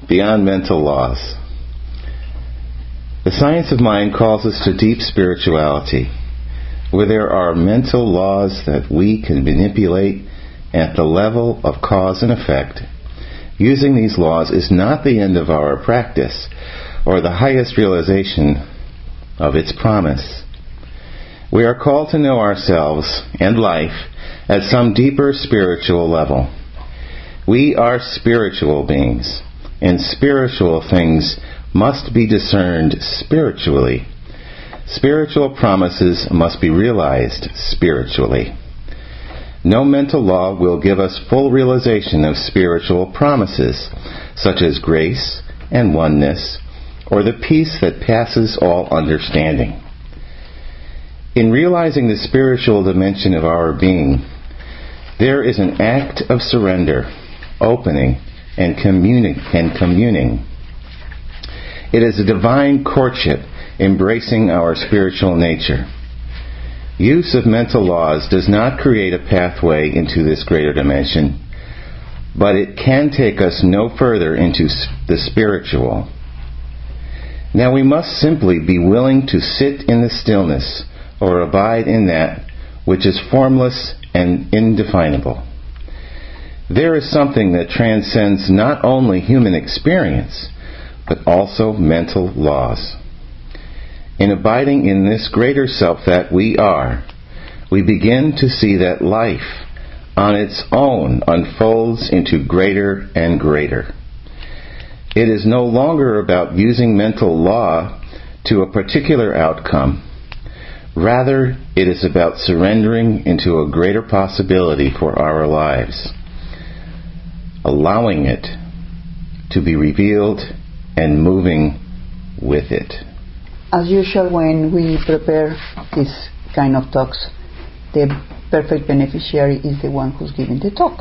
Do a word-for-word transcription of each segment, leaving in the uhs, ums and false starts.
beyond mental laws. The science of mind calls us to deep spirituality, where there are mental laws that we can manipulate at the level of cause and effect. Using these laws is not the end of our practice or the highest realization of its promise. We are called to know ourselves and life at some deeper spiritual level. We are spiritual beings, and spiritual things must be discerned spiritually. Spiritual promises must be realized spiritually. No mental law will give us full realization of spiritual promises, such as grace and oneness, or the peace that passes all understanding. In realizing the spiritual dimension of our being, there is an act of surrender, opening, and communing. And communing. It is a divine courtship, embracing our spiritual nature. Use of mental laws does not create a pathway into this greater dimension, but it can take us no further into the spiritual. Now we must simply be willing to sit in the stillness or abide in that which is formless and indefinable. There is something that transcends not only human experience, but also mental laws. In abiding in this greater self that we are, we begin to see that life on its own unfolds into greater and greater. It is no longer about using mental law to a particular outcome. Rather, it is about surrendering into a greater possibility for our lives, allowing it to be revealed and moving with it. As usual, when we prepare this kind of talks, the perfect beneficiary is the one who's giving the talk.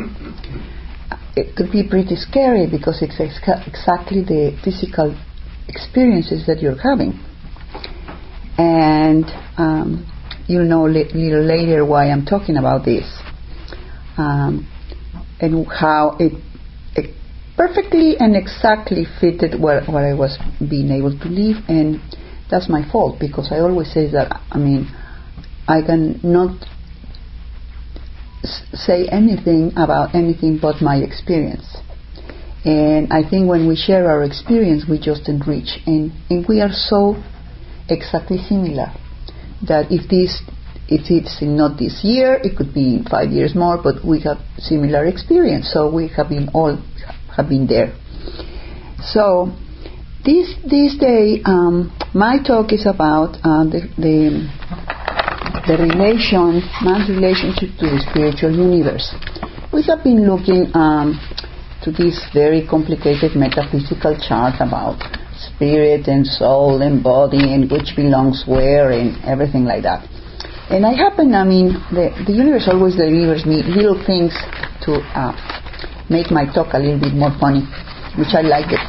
It could be pretty scary because it's ex- exactly the physical experiences that you're having. And um, you'll know a li- little later why I'm talking about this. Um, and how it, it perfectly and exactly fitted what, what I was being able to live. And that's my fault, because I always say that, I mean, I can not s- say anything about anything but my experience. And I think when we share our experience, we just enrich. And, and we are so exactly similar that if this if it's not this year, it could be in five years more, but we have similar experience, so we have been all have been there. So this this day um, my talk is about uh, the, the the relation man's relationship to the spiritual universe. We have been looking um, to this very complicated metaphysical chart about spirit and soul and body and which belongs where and everything like that. And I happen, I mean, the, the universe always delivers me little things to uh, make my talk a little bit more funny, which I like it.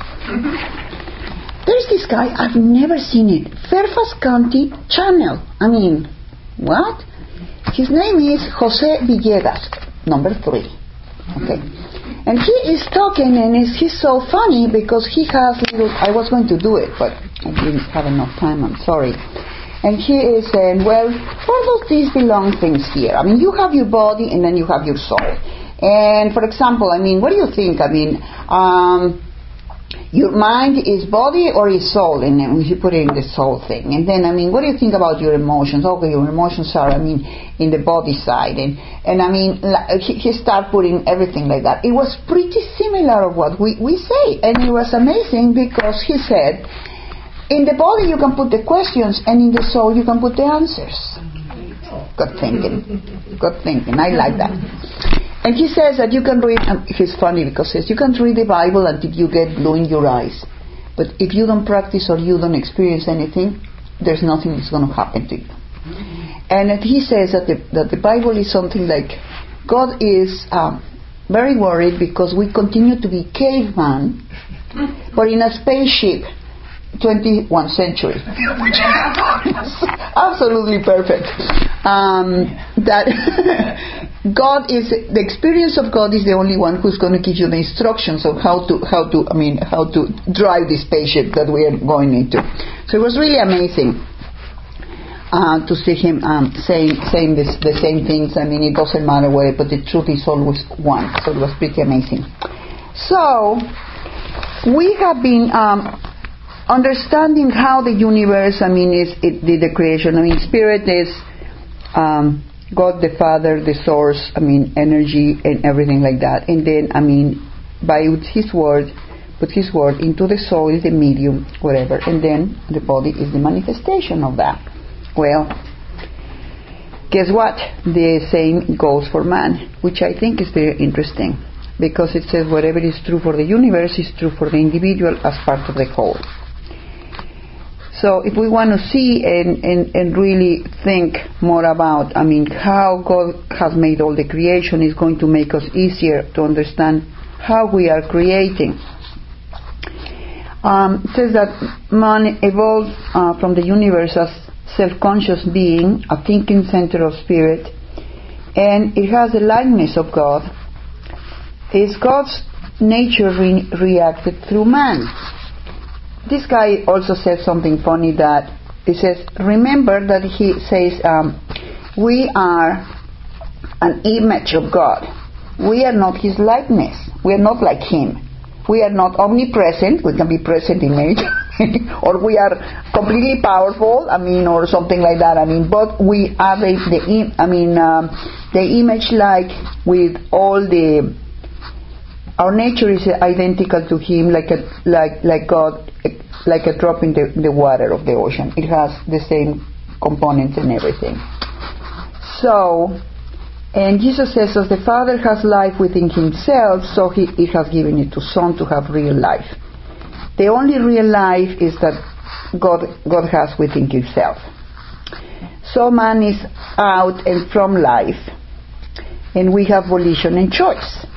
There's this guy, I've never seen it, Fairfax County Channel. I mean, what? His name is Jose Villegas, number three. Okay. And he is talking, and is, he's so funny because he has little, I was going to do it, but I didn't have enough time, I'm sorry. And he is saying, well, where does these belong things here? I mean, you have your body and then you have your soul. And for example, I mean, what do you think? I mean, um, your mind is body or is soul? And then you put it in the soul thing. And then, I mean, what do you think about your emotions? Okay, your emotions are, I mean, in the body side. And, and I mean, he, he started putting everything like that. It was pretty similar of what we, we say. And it was amazing because he said, in the body you can put the questions, and in the soul you can put the answers. Good thinking. Good thinking. I like that. And he says that you can read, um, he's funny because he says, you can read the Bible until you get blue in your eyes. But if you don't practice or you don't experience anything, there's nothing that's going to happen to you. And he says that the, that the Bible is something like, God is um, very worried because we continue to be caveman, but in a spaceship, twenty-first century. Absolutely perfect. Um, that God is the experience of God is the only one who's going to give you the instructions of how to how to I mean how to drive this spaceship that we are going into. So it was really amazing uh, to see him um, saying saying this, the same things. I mean, it doesn't matter where, but the truth is always one. So it was pretty amazing. So we have been um, understanding how the universe, I mean, is it did the creation. I mean, spirit is. Um, God the Father, the source, I mean, energy and everything like that. And then, I mean, by His word, put His word into the soul, the medium, whatever. And then the body is the manifestation of that. Well, guess what? The same goes for man, which I think is very interesting. Because it says whatever is true for the universe is true for the individual as part of the whole. So if we want to see and, and, and really think more about, I mean, how God has made all the creation, is going to make us easier to understand how we are creating. Um, it says that man evolved uh, from the universe as self-conscious being, a thinking center of spirit, and it has the likeness of God. Is God's nature re- reacted through man? This guy also says something funny, that he says, remember that he says, um, we are an image of God. We are not His likeness. We are not like Him. We are not omnipresent. We can be present in many or we are completely powerful, I mean, or something like that. I mean, but we are the, the I mean, um, the image like with all the, our nature is identical to Him, like a, like like God, like a drop in the, the water of the ocean. It has the same components and everything. So, and Jesus says, as the Father has life within Himself, so He, he has given it to Son to have real life. The only real life is that God God has within Himself. So man is out and from life, and we have volition and choice.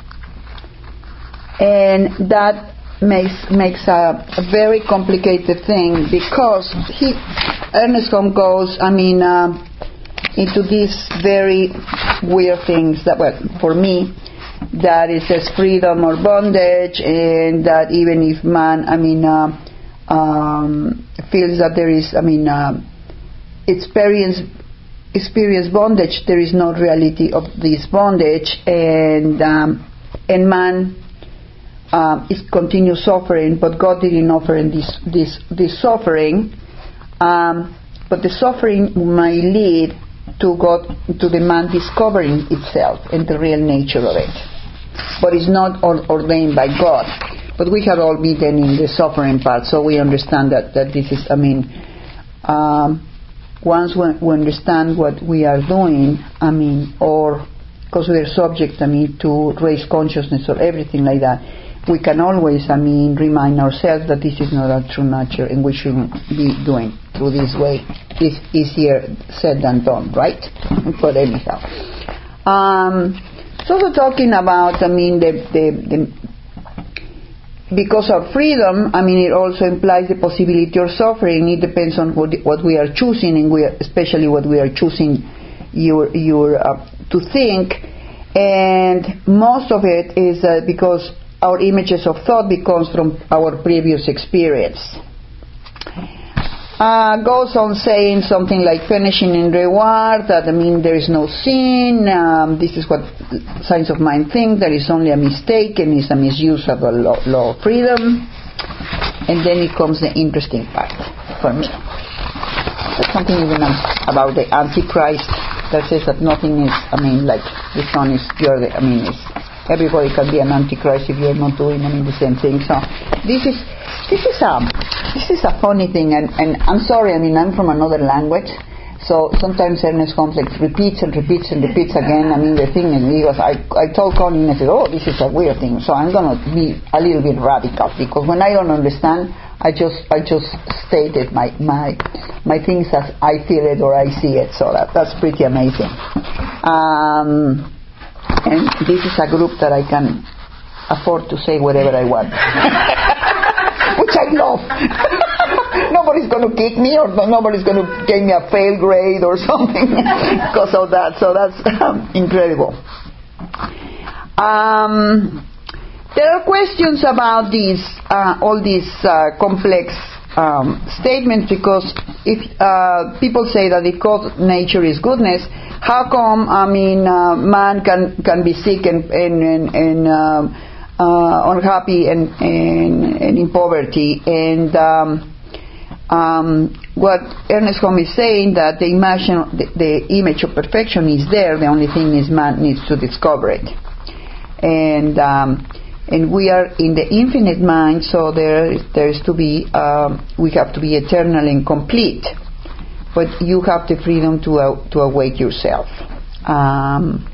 And that makes makes a, a very complicated thing, because he Ernest Holmes goes, I mean, uh, into these very weird things that, well, for me, that it says freedom or bondage, and that even if man, I mean, uh, um, feels that there is, I mean, uh, experience experience bondage, there is no reality of this bondage, and um, and man. Um, is continue suffering, but God didn't offer in this this this suffering. Um, but the suffering may lead to God, to the man discovering itself and the real nature of it. But it's not or, ordained by God. But we have all been in the suffering part, so we understand that that this is. I mean, um, once we, we understand what we are doing, I mean, or because we are subject, I mean, to raise consciousness or everything like that. We can always, I mean, remind ourselves that this is not our true nature and we shouldn't be doing through this way. It's easier said than done, right? But anyhow. Um, it's also talking about, I mean, the, the, the because of freedom, I mean, it also implies the possibility of suffering. It depends on what, what we are choosing, and we are, especially what we are choosing your, your, uh, to think. And most of it is uh, because our images of thought becomes from our previous experience. Uh, goes on saying something like finishing in reward, that I mean there is no sin, um, this is what science of mind think, there is only a mistake and it's a misuse of the law, law of freedom. And then it comes the interesting part for me. There's something even about the Antichrist that says that nothing is, I mean, like the sun is, you're the, I mean, it's, everybody can be an Antichrist if you're not doing, I mean, the same thing. So this is this is a this is a funny thing, and, and I'm sorry, I mean, I'm from another language, so sometimes Ernest Holmes like repeats and repeats and repeats again. I mean, the thing is, he was, I I told Connie, and I said, oh, this is a weird thing, so I'm gonna be a little bit radical, because when I don't understand, I just I just stated my my my things as I feel it or I see it. So that that's pretty amazing. Um, And this is a group that I can afford to say whatever I want. Which I love. No, nobody's going to kick me, or nobody's going to give me a fail grade or something because of that. So that's um, incredible. Um, there are questions about these, uh, all these uh, complex um, statements, because if uh, people say that if God nature is goodness, how come, I mean, uh, man can can be sick and and and, and um, uh, unhappy and, and and in poverty? And um, um, what Ernest Holmes is saying, that the image, the, the image of perfection is there. The only thing is man needs to discover it. And um, and we are in the infinite mind, so there there's to be um, we have to be eternal and complete. But you have the freedom to uh, to awake yourself. Um,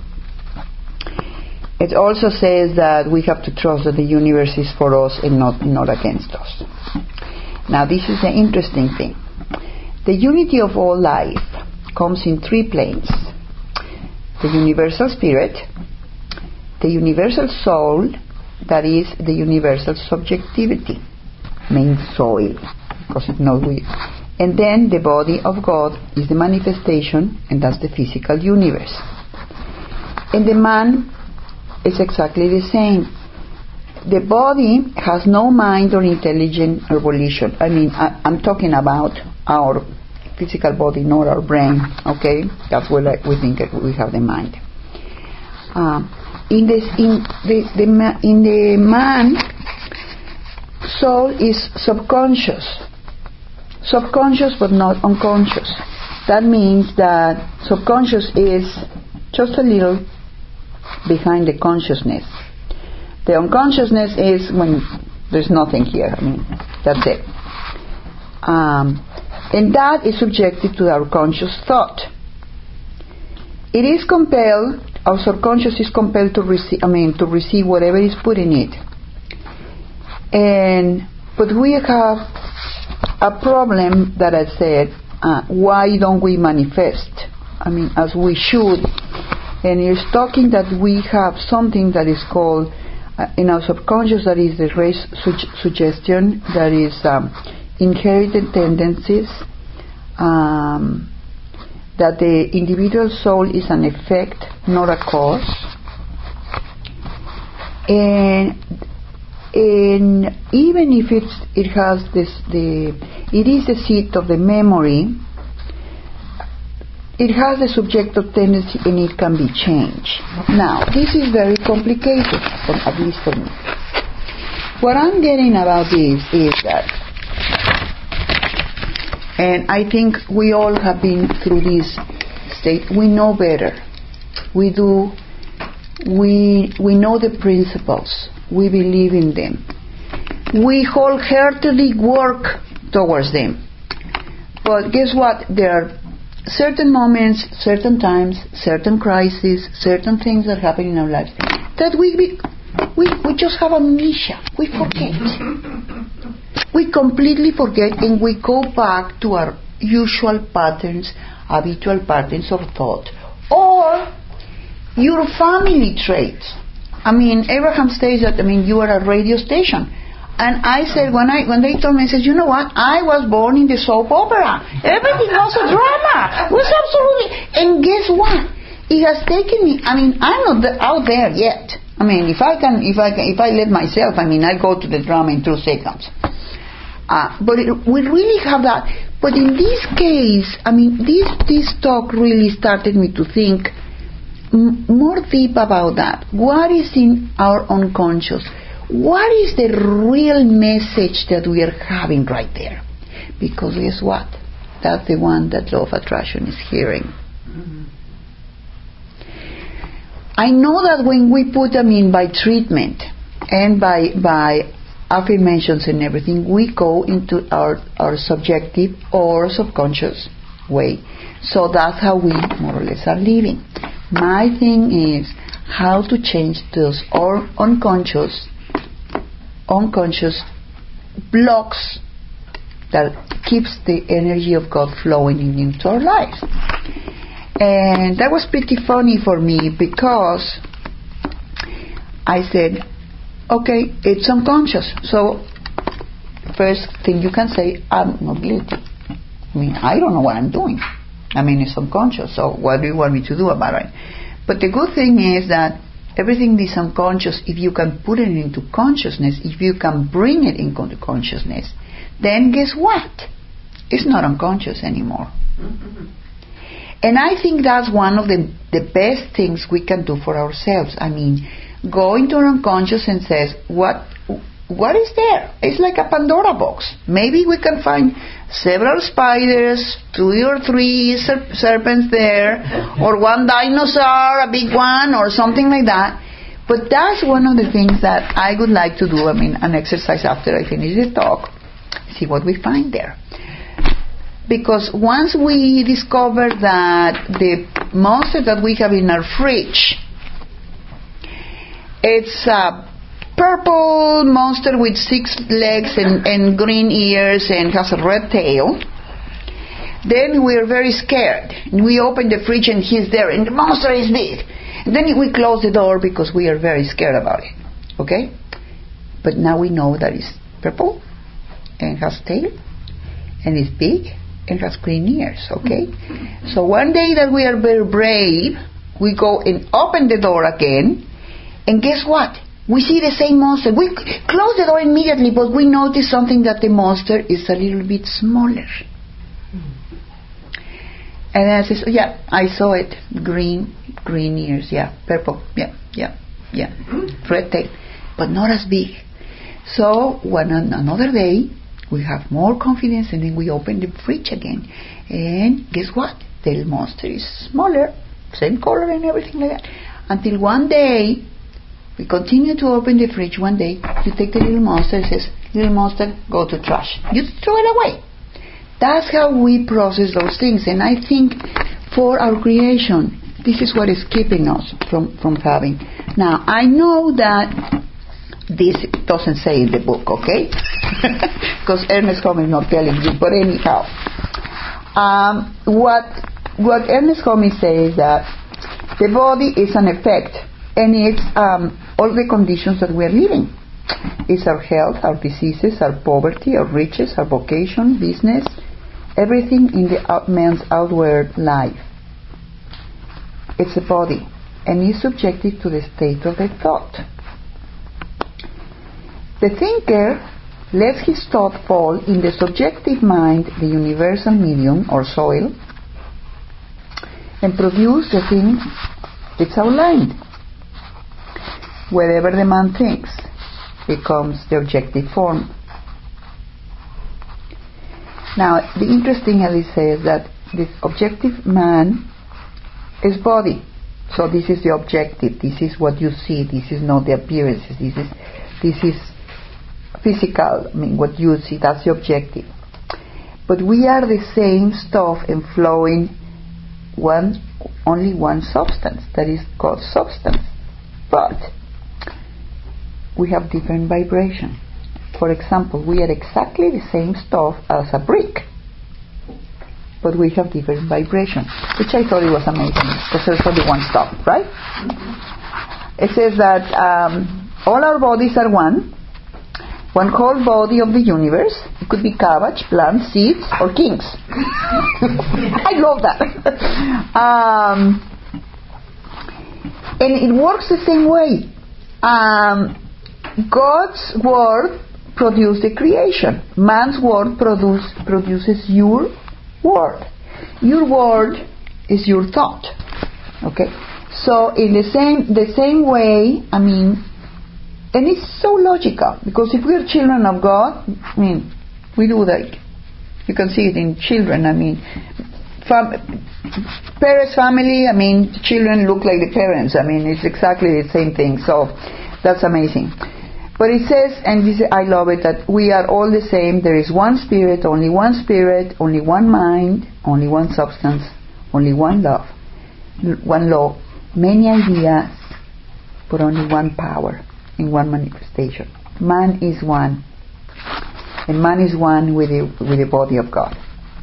it also says that we have to trust that the universe is for us and not not against us. Now, this is an interesting thing. The unity of all life comes in three planes: the universal spirit, the universal soul, that is the universal subjectivity, means soil, because it knows we. And then the body of God is the manifestation, and that's the physical universe. And the man is exactly the same. The body has no mind or intelligence or volition. I mean, I, I'm talking about our physical body, not our brain, okay? That's where like, we think we have the mind. Um, in, this, in, the, the, in the man, soul is subconscious. Subconscious but not unconscious. That means that subconscious is just a little behind the consciousness. The unconsciousness is when there's nothing here. I mean, that's it. Um, and that is subjected to our conscious thought. It is compelled, our subconscious is compelled to receive, I mean, to receive whatever is put in it. And, but we have a problem that I said, uh, why don't we manifest? I mean, as we should. And it's talking that we have something that is called, uh, in our subconscious, that is the race su- suggestion, that is um, inherited tendencies, um, that the individual soul is an effect, not a cause. And And even if it's, it has this, the, it is the seat of the memory, it has a subjective tendency and it can be changed. Now, this is very complicated, at least for me. What I'm getting about this is that, and I think we all have been through this state, we know better. We do, we, we know the principles. We believe in them. We wholeheartedly work towards them. But guess what? There are certain moments, certain times, certain crises, certain things that happen in our lives that we we, we, we just have amnesia. We forget. We completely forget, and we go back to our usual patterns, habitual patterns of thought, or your family traits. I mean, Abraham says that, I mean, you are a radio station. And I said, when I when they told me, I said, you know what? I was born in the soap opera. Everything was a drama. It was absolutely... And guess what? It has taken me... I mean, I'm not the, out there yet. I mean, if I can, if I can, if I let myself, I mean, I go to the drama in two seconds. Uh, but it, we really have that. But in this case, I mean, this this talk really started me to think more deep about that. What is in our unconscious? What is the real message that we are having right there? Because guess what? That's the one that law of attraction is hearing. Mm-hmm. I know that when we put them in by treatment and by by affirmations and everything, we go into our, our subjective or subconscious way. So that's how we more or less are living. My thing is how to change those or unconscious, unconscious blocks that keeps the energy of God flowing into our lives. And that was pretty funny for me because I said, okay, it's unconscious. So first thing you can say, I'm not guilty. I mean, I don't know what I'm doing. I mean, it's unconscious, so what do you want me to do about it? But the good thing is that everything is unconscious. If you can put it into consciousness, if you can bring it into consciousness, then guess what? It's not unconscious anymore. Mm-hmm. And I think that's one of the, the best things we can do for ourselves. I mean, go into our unconscious and says, what what is there? It's like a Pandora box. Maybe we can find several spiders, two or three ser- serpents there, or one dinosaur, a big one, or something like that. But that's one of the things that I would like to do. I mean, an exercise after I finish the talk, see what we find there. Because once we discover that the monster that we have in our fridge, it's a purple monster with six legs and, and green ears and has a red tail, then we are very scared. And we open the fridge and he's there and the monster is big. And then we close the door because we are very scared about it. Okay? But now we know that it's purple and has tail and it's big and has green ears. Okay? So one day that we are very brave, we go and open the door again, and guess what? We see the same monster. We close the door immediately, but we notice something, that the monster is a little bit smaller. And then I says, oh, yeah, I saw it. Green, green ears, yeah. Purple, yeah, yeah, yeah. Red tail, but not as big. So one another day, we have more confidence, and then we open the fridge again. And guess what? The monster is smaller, same color and everything like that. Until one day, we continue to open the fridge. One day, you take the little monster and says, little monster, go to trash. You throw it away. That's how we process those things. And I think for our creation, this is what is keeping us from, from having. Now, I know that this doesn't say in the book, okay? Because Ernest Holmes is not telling you. But anyhow, um, what, what Ernest Holmes says is that the body is an effect, and it's um, all the conditions that we are living. It's our health, our diseases, our poverty, our riches, our vocation, business, everything in the out man's outward life. It's a body, and is subjected to the state of the thought. The thinker lets his thought fall in the subjective mind, the universal medium or soil, and produce the thing it's outlined. Whatever the man thinks becomes the objective form. Now, the interesting thing is says that this objective man is body. So this is the objective. This is what you see. This is not the appearances. This is this is physical. I mean, what you see, that's the objective. But we are the same stuff and flowing one only one substance, that is called substance. But we have different vibration. For example, we are exactly the same stuff as a brick, but we have different vibration, which I thought it was amazing, because there's only one stuff, right? It says that um, all our bodies are one, one whole body of the universe. It could be cabbage, plants, seeds, or kings. I love that. um, and it works the same way. Um, God's word produces the creation. Man's word produce, produces your word. Your word is your thought. Okay? So in the same the same way, I mean, and it's so logical, because if we are children of God, I mean, we do that. You can see it in children. I mean, fam- parents, family, I mean, children look like the parents. I mean, it's exactly the same thing. So that's amazing. But it says, and this, I love it, that we are all the same. There is one spirit, only one spirit, only one mind, only one substance, only one love, one law, many ideas, but only one power in one manifestation. Man is one, and man is one with the, with the body of God.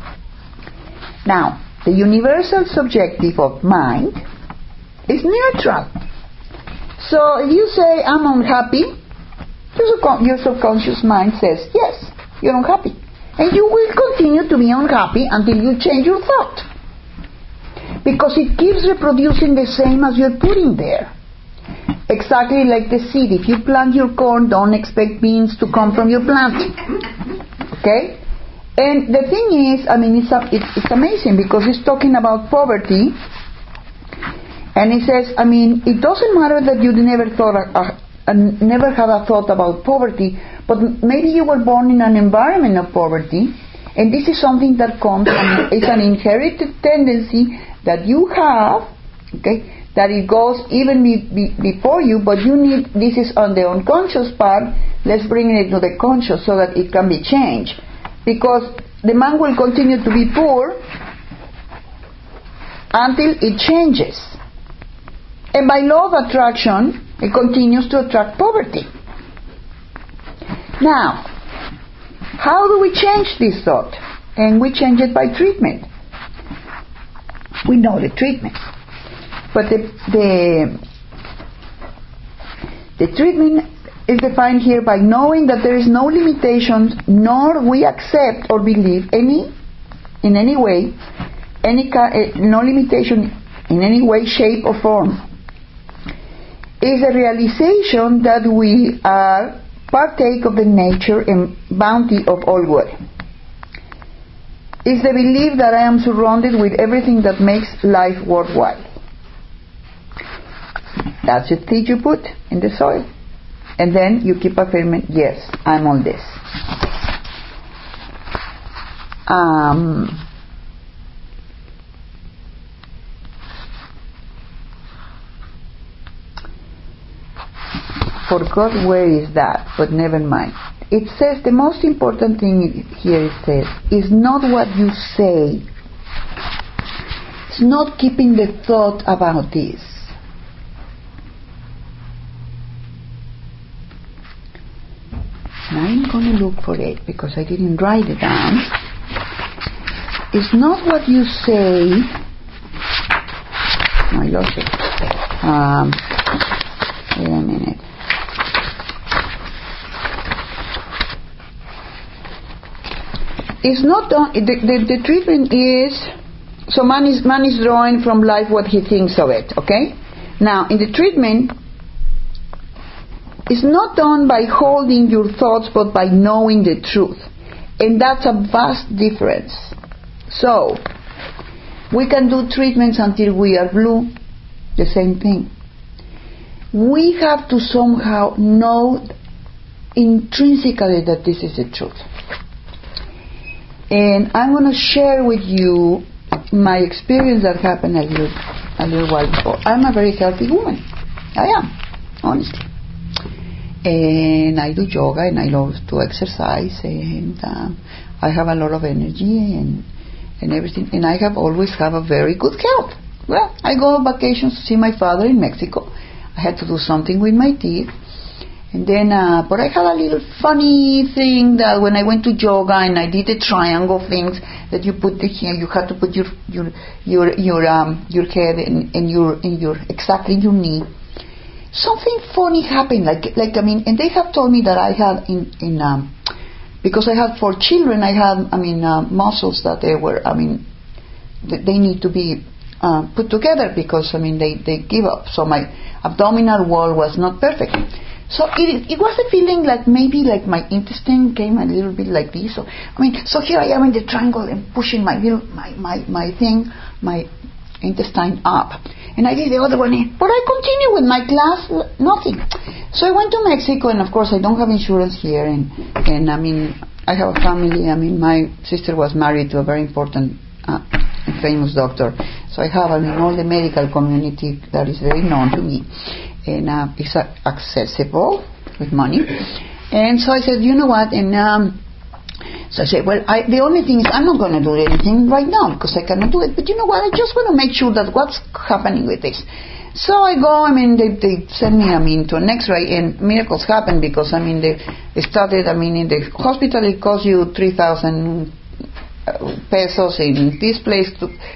Now, the universal subjective of mind is neutral. So if you say, I'm unhappy, your subconscious mind says, yes, you're unhappy. And you will continue to be unhappy until you change your thought. Because it keeps reproducing the same as you're putting there. Exactly like the seed. If you plant your corn, don't expect beans to come from your planting. Okay? And the thing is, I mean, it's, a, it's, it's amazing because it's talking about poverty. And it says, I mean, it doesn't matter that you never thought, uh, uh, never had a thought about poverty, but maybe you were born in an environment of poverty, and this is something that comes, and it's an inherited tendency that you have, okay, that it goes even be, be, before you, but you need, this is on the unconscious part, let's bring it to the conscious so that it can be changed. Because the man will continue to be poor until it changes. And by law of attraction, it continues to attract poverty. Now, how do we change this thought? And we change it by treatment. We know the treatment. But the, the, the treatment is defined here by knowing that there is no limitations, nor we accept or believe any, in any way, any no limitation in any way, shape, or form. Is a realization that we are partake of the nature and bounty of all good. Is the belief that I am surrounded with everything that makes life worthwhile. That's the seed you put in the soil. And then you keep affirming, yes, I'm all this. Um, forgot where is that, but never mind. It says the most important thing here, it says, is not what you say. It's not keeping the thought about this. And I'm going to look for it because I didn't write it down. It's not what you say. No, I lost it. Um, wait a minute. It's not done. The, the, the treatment is, so man is man is drawing from life what he thinks of it. Okay. Now in the treatment, it's not done by holding your thoughts, but by knowing the truth, and that's a vast difference. So we can do treatments until we are blue. The same thing. We have to somehow know intrinsically that this is the truth. And I'm going to share with you my experience that happened a little, a little while ago. I'm a very healthy woman. I am, honestly. And I do yoga and I love to exercise and um, I have a lot of energy and, and everything. And I have always have a very good health. Well, I go on vacations to see my father in Mexico. I had to do something with my teeth. And then, uh, but I had a little funny thing that when I went to yoga and I did the triangle things that you put the here, you had to put your your your your um your head and, and your in your exactly your knee. Something funny happened, like like I mean, and they have told me that I had in in um because I had four children, I had I mean uh, muscles that they were I mean th- they need to be uh, put together because I mean they they give up. So my abdominal wall was not perfect. So it, it was a feeling like maybe like my intestine came a little bit like this. So I mean, so here I am in the triangle and pushing my little my my, my thing, my intestine up, and I did the other one in. But I continue with my class, nothing. So I went to Mexico, and of course I don't have insurance here, and and I mean I have a family. I mean my sister was married to a very important, uh, famous doctor. So I have I mean all the medical community that is very known to me. And uh, it's uh, accessible with money. And so I said, you know what? And um, so I said, well, I, the only thing is I'm not going to do anything right now because I cannot do it. But you know what? I just want to make sure that what's happening with this. So I go, I mean, they, they send me, I mean, to an x-ray, and miracles happen because, I mean, they, they started, I mean, in the hospital it costs you three thousand pesos, in this place to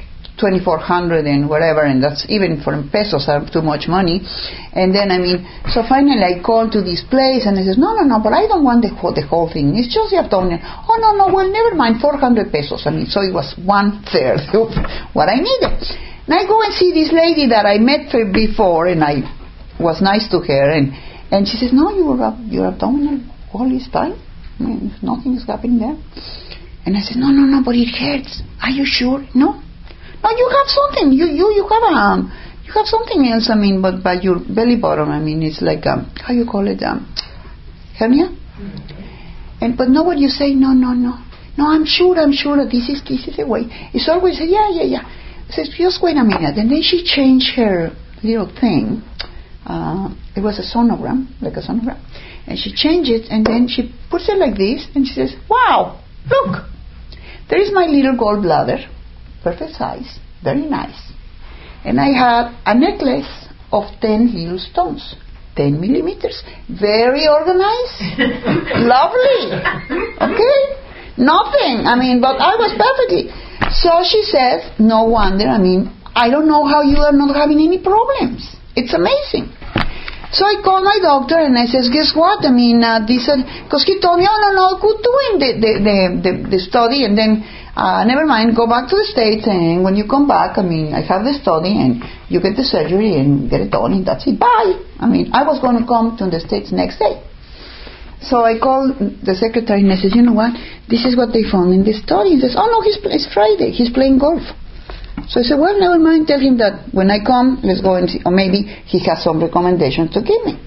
twenty-four hundred and whatever, and that's even for pesos are too much money. And then, I mean, so finally I called to this place, and I says, no, no, no, but I don't want the whole, the whole thing. It's just the abdomen. Oh, no, no, well, never mind, four hundred pesos. I mean, so it was one third of what I needed. And I go and see this lady that I met before, and I was nice to her, and, and she says, no, your, your abdominal wall is fine. I mean, nothing is happening there. And I said, no, no, no, but it hurts. Are you sure? No. No, you have something. You, you, you have um, you have something else. I mean, but by your belly button. I mean, it's like um, how you call it, um, hernia. Mm-hmm. And but no, what you say? No, no, no, no. I'm sure. I'm sure that this is this is the way. It's always say, yeah, yeah, yeah. I said, just wait a minute. And then she changed her little thing. Uh, it was a sonogram, like a sonogram, and she changed it, and then she puts it like this, and she says, wow, look, there is my little gallbladder. Perfect size, very nice. And I had a necklace of ten little stones, ten millimeters, very organized, lovely, okay? Nothing, I mean, but I was perfectly. So she says, no wonder, I mean, I don't know how you are not having any problems. It's amazing. So I called my doctor and I says, guess what? I mean, uh, this, because he told me, oh, no, no, good doing the, the, the, the, the study, and then Uh, never mind, go back to the States, and when you come back, I mean, I have the study, and you get the surgery and get it done, and that's it, bye. I mean, I was going to come to the States next day. So I called the secretary, and I said, you know what, this is what they found in the study. He says, oh no, he's, it's Friday, he's playing golf. So I said, well, never mind, tell him that when I come, let's go and see, or maybe he has some recommendations to give me.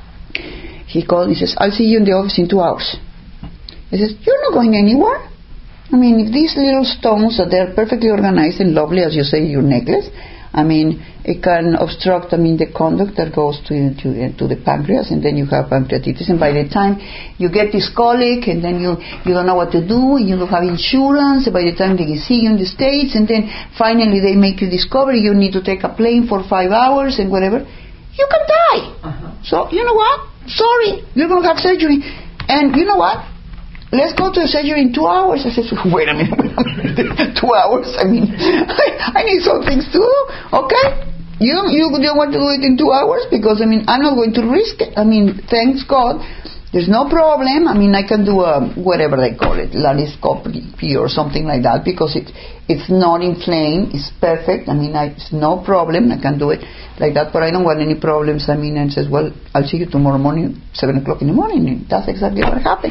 He called, he says, I'll see you in the office in two hours. He says, you're not going anywhere. I mean, if these little stones that they're perfectly organized and lovely, as you say, your necklace, I mean, it can obstruct, I mean, the conduct that goes to to, uh, to the pancreas, and then you have pancreatitis, and by the time you get this colic, and then you you don't know what to do, you don't have insurance, and by the time they see you in the States, and then finally they make you discover you need to take a plane for five hours and whatever, you can die. Uh-huh. So, you know what? Sorry, you're going to have surgery. And you know what? Let's go to the surgery in two hours. I said, wait a minute, wait a minute. two hours? I mean, I, I need some things to do. Okay? You don't, you don't want to do it in two hours? Because, I mean, I'm not going to risk it. I mean, thanks God, there's no problem. I mean, I can do a, whatever they call it, laryngoscopy or something like that, because it, it's not inflamed. It's perfect. I mean, I, it's no problem. I can do it like that, but I don't want any problems. I mean, and says, well, I'll see you tomorrow morning, seven o'clock in the morning. And that's exactly what happened.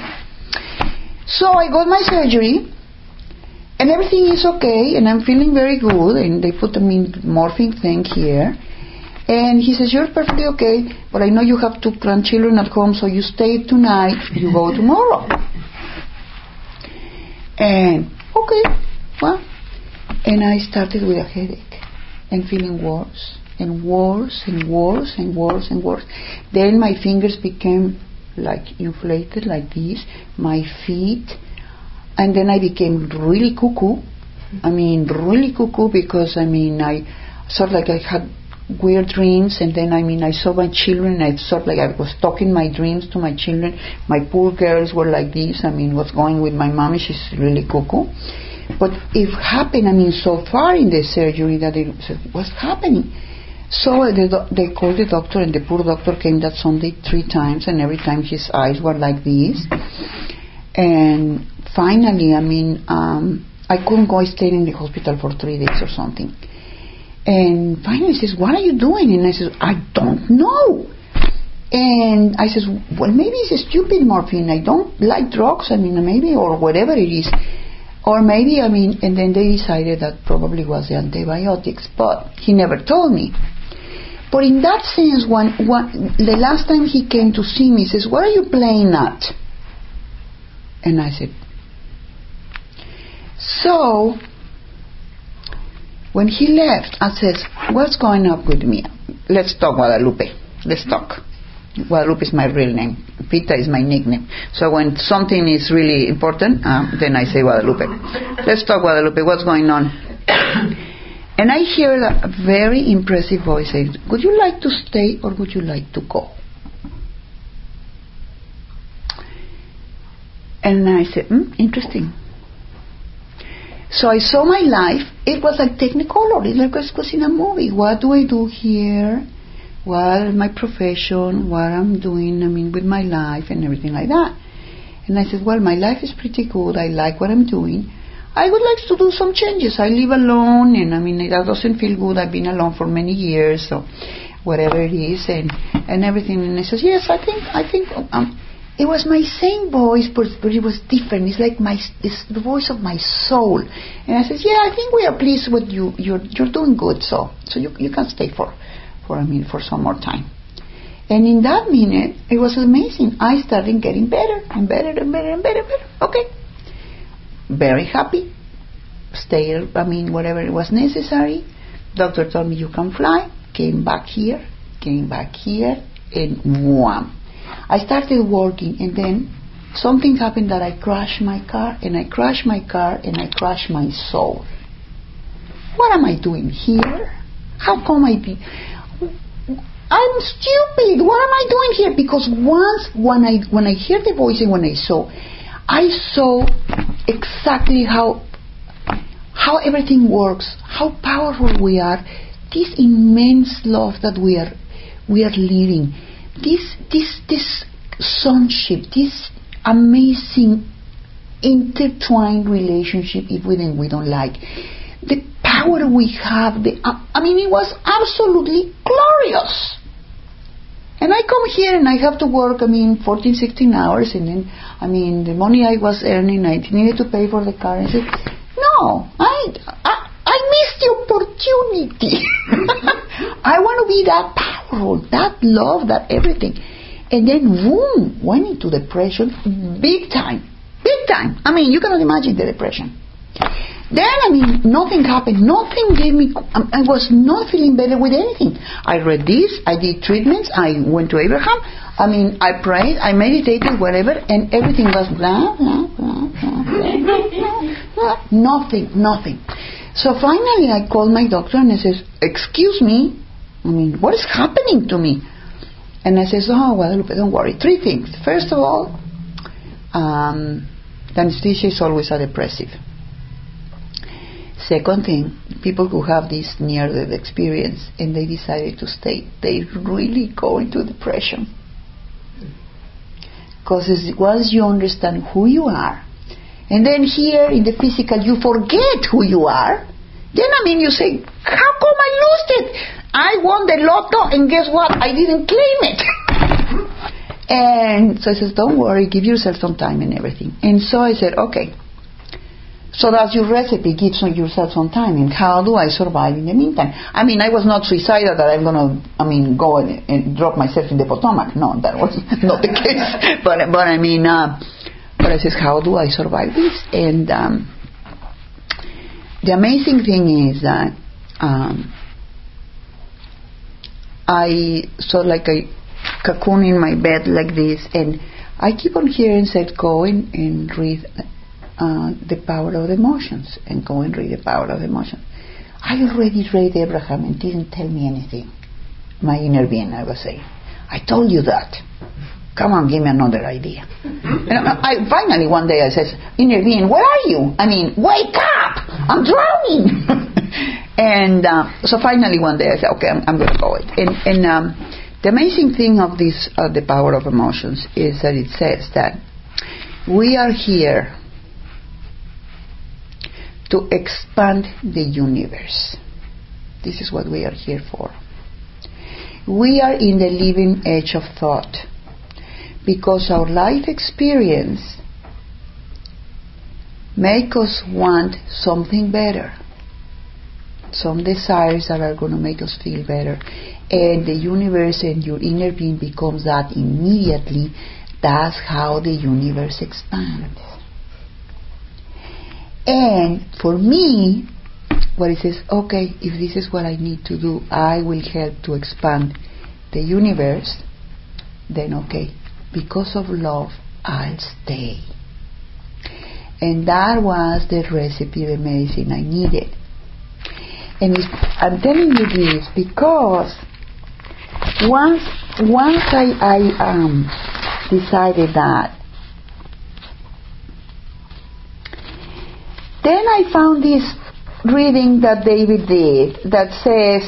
So I got my surgery, and everything is okay, and I'm feeling very good, and they put a morphine thing here, and he says, you're perfectly okay, but I know you have two grandchildren at home, so you stay tonight, you go tomorrow. And, okay, well, and I started with a headache, and feeling worse, and worse, and worse, and worse, and worse. Then my fingers became like inflated like this, my feet, and then I became really cuckoo. I mean, really cuckoo, because I mean, I sort of like I had weird dreams, and then I mean, I saw my children, I sort of like I was talking my dreams to my children. My poor girls were like this. I mean, what's going with my mommy? She's really cuckoo. But it happened, I mean, so far in the surgery that it said, what's happening? So they, they called the doctor, and the poor doctor came that Sunday three times, and every time his eyes were like this. And finally, I mean, um, I couldn't go. I stayed in the hospital for three days or something. And finally he says, what are you doing? And I said, I don't know. And I says, well, maybe it's a stupid morphine. I don't like drugs, I mean, maybe, or whatever it is. Or maybe, I mean, and then they decided that probably was the antibiotics, but he never told me. But in that sense, when, when the last time he came to see me, he says, what are you playing at? And I said, so, when he left, I said, what's going on with me? Let's talk, Guadalupe. Let's talk. Guadalupe is my real name. Pita is my nickname. So when something is really important, um, then I say Guadalupe. Let's talk, Guadalupe. What's going on? And I hear a very impressive voice say, would you like to stay or would you like to go? And I said, hmm, interesting. So I saw my life. It was like Technicolor. It like it was in a movie. What do I do here? What is my profession? What I'm doing, I mean, with my life and everything like that. And I said, well, my life is pretty good. I like what I'm doing. I would like to do some changes. I live alone, and I mean, that doesn't feel good. I've been alone for many years, so whatever it is, and, and everything. And I said, yes, I think, I think, um, it was my same voice, but, but it was different. It's like my, it's the voice of my soul. And I said, yeah, I think we are pleased with you. You're, you're doing good, so, so you, you can stay for, for, I mean, for some more time. And in that minute, it was amazing. I started getting better and better and better and better and better. Okay. Very happy. Stayed, I mean, whatever it was necessary. Doctor told me you can fly. Came back here, came back here, and wham. I started working, and then something happened that I crashed my car, and I crashed my car, and I crashed my soul. What am I doing here? How come I be? I'm stupid. What am I doing here? Because once, when I when I heard the voice and when I saw, I saw exactly how how everything works, how powerful we are, this immense love that we are we are living, this this this sonship, this amazing intertwined relationship, if we think we don't like, the power we have, the uh, I mean, it was absolutely glorious. And I come here and I have to work, I mean, fourteen, sixteen hours, and then, I mean, the money I was earning, I needed to pay for the car. And I said, no, I, I, I missed the opportunity. I want to be that powerful, that love, that everything. And then, boom, went into depression, big time, big time. I mean, you cannot imagine the depression. Then, I mean, nothing happened. Nothing gave me, I was not feeling better with anything. I read this, I did treatments, I went to Abraham, I mean, I prayed, I meditated, whatever, and everything was blah, blah, blah, blah, blah, blah, blah. Nothing, nothing. So finally I called my doctor and I says, excuse me, I mean, what is happening to me? And I says, oh, Guadalupe, don't worry. Three things. First of all, um, the anesthesia is always a depressive. Second thing, people who have this near-death experience and they decided to stay, they really go into depression. Because once you understand who you are, and then here in the physical you forget who you are, then I mean you say, how come I lost it? I won the lotto and guess what? I didn't claim it. And so I said, don't worry, give yourself some time and everything. And so I said, okay. So that's your recipe, give yourself some time. And how do I survive in the meantime? I mean, I was not suicidal that I'm going to, I mean, go and, and drop myself in the Potomac. No, that was not the case. But, but I mean, uh, but I said, how do I survive this? And um, the amazing thing is that um, I saw like a cocoon in my bed like this. And I keep on hearing said, go and, and read Uh, the power of the emotions, and go and read the power of the emotions. I already read Abraham and didn't tell me anything. My inner being, I was saying, I told you that. Come on, give me another idea. And I, I finally one day I said, inner being, where are you? I mean, wake up! I'm drowning. And uh, so finally one day I said, okay, I'm, I'm going to go it. And, and um, the amazing thing of this, uh, the power of emotions, is that it says that we are here to expand the universe. This is what we are here for. We are in the living edge of thought because our life experience make us want something better, some desires that are going to make us feel better, and the universe and your inner being becomes that immediately. That's how the universe expands. And for me, what it says, okay, if this is what I need to do, I will help to expand the universe, then okay, because of love, I'll stay. And that was the recipe, the medicine I needed. And it's, I'm telling you this because once once I, I um, decided that then I found this reading that David did that says,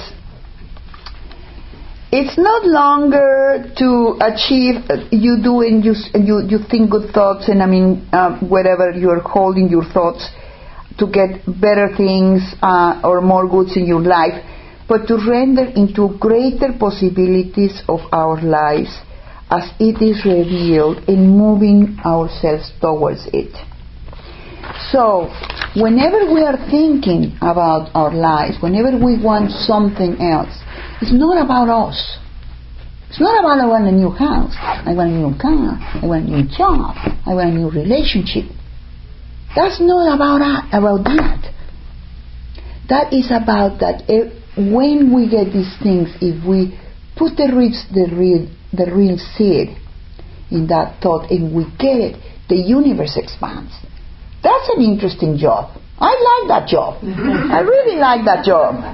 it's not longer to achieve, uh, you do and you, you, you think good thoughts, and I mean, uh, wherever you're holding your thoughts to get better things uh, or more goods in your life, but to render into greater possibilities of our lives as it is revealed in moving ourselves towards it. So, whenever we are thinking about our lives, whenever we want something else, it's not about us. It's not about I want a new house, I want a new car, I want a new job, I want a new relationship. That's not about that. About that. That is about that if, when we get these things, if we put the roots, the real, the real seed in that thought, and we get it, the universe expands. That's an interesting job. I like that job. I really like that job.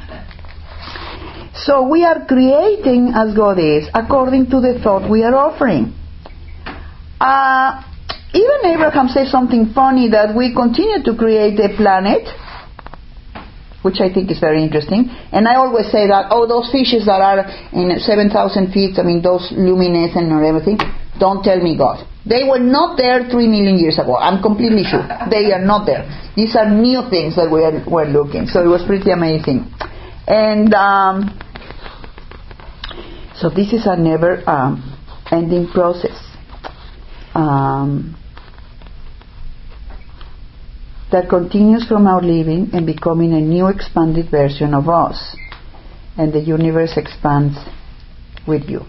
So we are creating as God is, according to the thought we are offering. Uh, even Abraham says something funny, that we continue to create the planet, which I think is very interesting. And I always say that, oh, those fishes that are in seven thousand feet, I mean, those luminescent or everything, don't tell me God. They were not there three million years ago. I'm completely sure. They are not there. These are new things that we are we're looking. So it was pretty amazing. And um, so this is a never um, ending process. Um, that continues from our living and becoming a new expanded version of us. And the universe expands with you.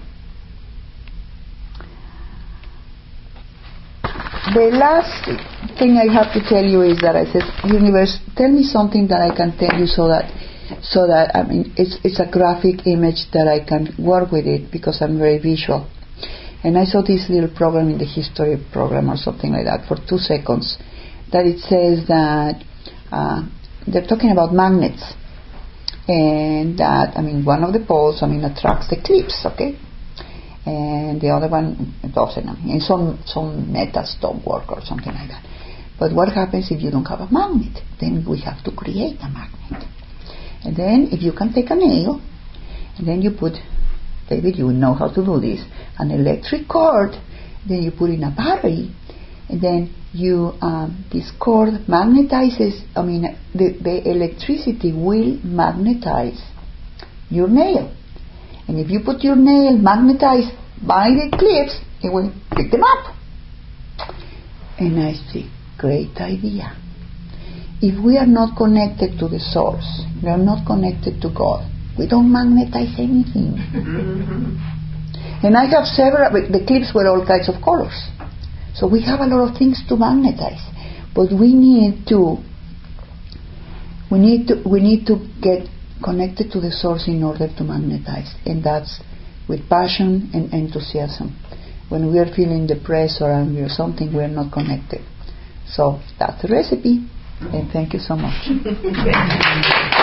The last thing I have to tell you is that I said, universe, tell me something that I can tell you so that so that I mean it's it's a graphic image that I can work with it, because I'm very visual. And I saw this little program in the history program or something like that for two seconds, that it says that uh, they're talking about magnets, and that I mean one of the poles I mean attracts the eclipse, okay, and the other one doesn't. I mean, and some some metals don't work or something like that. But what happens if you don't have a magnet? Then we have to create a magnet. And then if you can take a nail, and then you put, David, you know how to do this, an electric cord, then you put in a battery, and then you um, this cord magnetizes, I mean the, the electricity will magnetize your nail. And if you put your nail magnetized by the eclipse, it will pick them up. And I see, great idea. If we are not connected to the source, we are not connected to God, we don't magnetize anything. Mm-hmm. And I have several, the clips were all kinds of colors. So we have a lot of things to magnetize. But we need to, we need to, we need to get connected to the source in order to magnetize. And that's with passion and enthusiasm. When we are feeling depressed or angry or something, we are not connected. So that's the recipe. And thank you so much.